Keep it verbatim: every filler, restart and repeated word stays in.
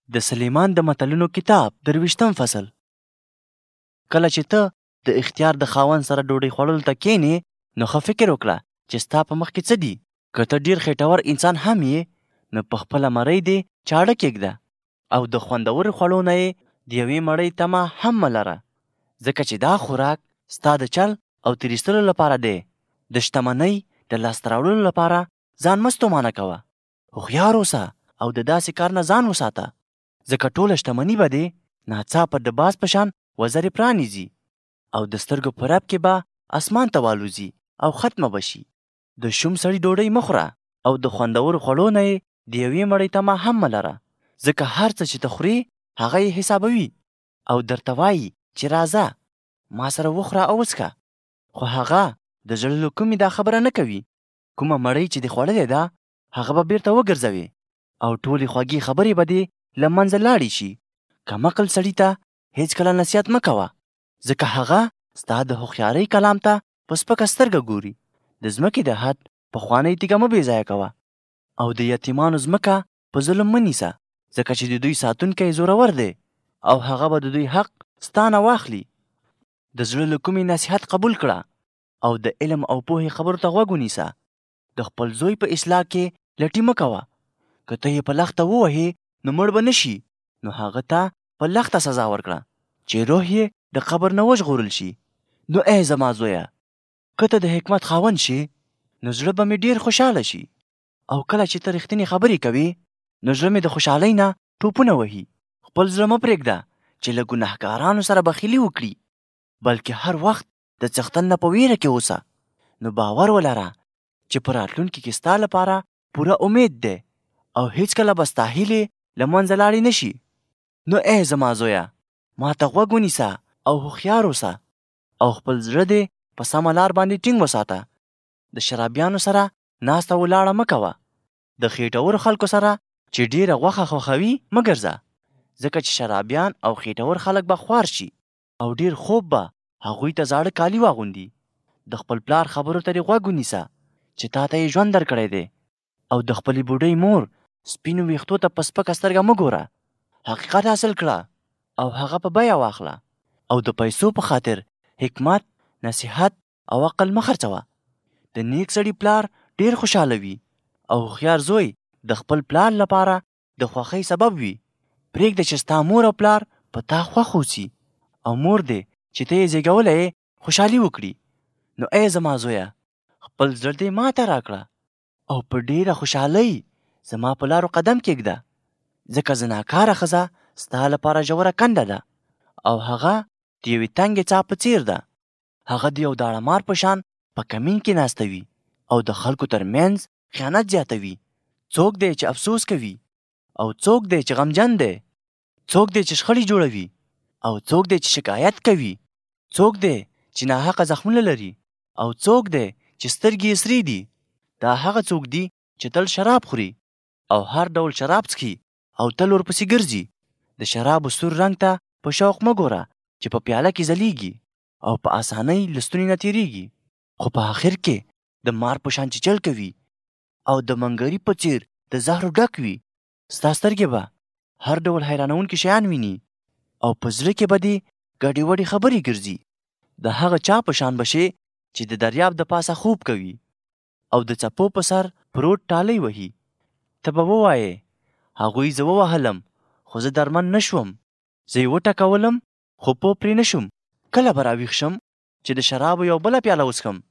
د سلیمان د متلونو کتاب درویشتم فصل. کله چې ته د اختیار د خاوند سره ډوډۍ خوړلو ته کښېنې نو ښه فکر وکړه چې ستا په مخ کې څه دي. که ته ډېر خېټور انسان هم یې نو په خپله مرۍ دې چاړه کېږده او د خوندورو خوړو نه یې د یوې مړۍ تمه هم مه لره، ځکه چې دا خوراک ستا د چل او تېرېستلو لپاره دی. د شتمنۍ د لاسته راوړلو لپاره ځان مه ستومانه کوه. هوښیار اوسه او د داسې کار نه ځان وساته، ځکه ټوله شتمني به دې ناڅاپه د باز په شان وزرې پرانیزي او د سترګو په رپ کې به اسمان ته والوزي او ختمه به شي. د شوم سړي ډوډۍ مه خوره او د خوندورو خوړو نه یې د یوې مړۍ تمه هم مه لره، ځکه هر څه چې ته خورې هغه یې حسابوي او درته وایي چې راځه ما سره وخوره او وڅښه. خو هغه د زړه له کومې دا خبره نه کوي. کومه مړۍ چې دې خوړلې ده هغه به بیرته وګرځوي او ټولې خوږې خبرې به دې له منځه لاړې شي. کمعقل سړي ته هېڅکله نصیحت مه کوه، ځکه هغه ستا د هوښیارۍ کلام ته په سپکه سترګه ګوري. د ځمکې د حد پخوانۍ تیږه مه بې ځایه کوه او د یتیمانو ځمکه په ظلم مه نیسه، ځکه چې د دوی ساتونکی زورور دی او هغه به د دوی حق ستا نه واخلي. د زړه له کومې نصیحت قبول کړه او د علم او پوهې خبرو ته غوږ ونیسه. د خپل زوی په اصلاح کې لټي مه کوه. که ته یې په لښته ووهې نو مړ به نه شي، نو هغه ته په لښته سزا ورکړه چې روح یې د قبر نه وژغورل شي. نو ای زما زویه، که ته د حکمت خاوند شي نو زړه به مې ډېر خوشحاله شي، او کله چې ته رښتینې خبرې کوې نو زړه مې د خوشحالۍ نه ټوپونه وهي. خپل زړه مه پرېږده چې له ګناهګارانو سره بخیلي وکړي، بلکې هر وخت د څښتن نه په ویره کې اوسه. نو باور ولره چې په راتلونکي کې ستا لپاره پوره امید دی او هیڅکله به ستا هیلې له منځه لاړې نه شي. نو ای زما زویه، ما ته غوږ ونیسه او هوښیار اوسه او خپل زړه دې په سمه لار باندې ټینګ وساته. د شرابیانو سره ناسته ولاړه مه کوه. د خېټورو خلکو سره چې ډېره غوښه خوښوي مه ګرځه، ځکه چې شرابیان او خېټور خلک به خوار شي او ډېر خوب به هغوی ته زاړه کالي واغوندي. د خپل پلار خبرو ته دې غوږ ونیسه چې تا ته یې ژوند درکړی دی، او د خپلې بوډۍ مور سپینو ویښتو ته په سپکه سترګه مه ګوره. حقیقت حاصل کړه او هغه په بیه واخله، او د پیسو په خاطر حکمت، نصیحت او عقل مه خرڅوه. د نیک سړي پلار ډېر خوشحاله وي او هوښیار زوی د خپل پلار لپاره د خوښۍ سبب وي. پرېږده چې ستا مور او پلار په تا خوښ اوسي او مور دې چې ته یې زېږولی یې خوشحالي وکړي. نو ای زما زویه، خپل زړه دې ماته راکړه او په ډېره خوشحالۍ زما په لارو قدم کېږده، ځکه زناکاره ښځه ستا لپاره ژوره کنده ده او هغه د یوې تنګې څاه په څېر ده. هغه د یو داړه مار په شان په کمین کې ناسته وي او د خلکو ترمنځ خیانت زیاتوي. څوک دی چې افسوس کوي او څوک دی چې غمجن دی؟ څوک دی چې شخړې جوړوي او څوک دی چې شکایت کوي؟ څوک دی چې ناحقه زخمونه لري او څوک دی چې سترګې یې سرې دي؟ دا هغه څوک دي چې تل شراب خوري او هر ډول شراب څښي او تل ورپسې ګرځي. د شرابو سور رنګ ته په شوق مه ګوره چې په پیاله کې ځلیږي او په اسانۍ له ستوني نه تېرېږي، خو په آخر کې د مار په شان چیچل کوي او د منګري په څېر د زهرو ډک وي. ستا سترګې به هر ډول حیرانونکي شیان ویني او په زړه کې به دې ګډې وډې خبرې ګرځي. د هغه چا په شان به شې چې د دریاب د پاسه خوب کوي او د څپو په سر پروت ټالۍ وهي. ته به ووایې هغوی زه ووهلم خو زه درمن نه شوم، زه یې وټکولم خو پوه پرې نه شوم. کله به راویښ شم چې د شرابو یو بله پیاله وڅښم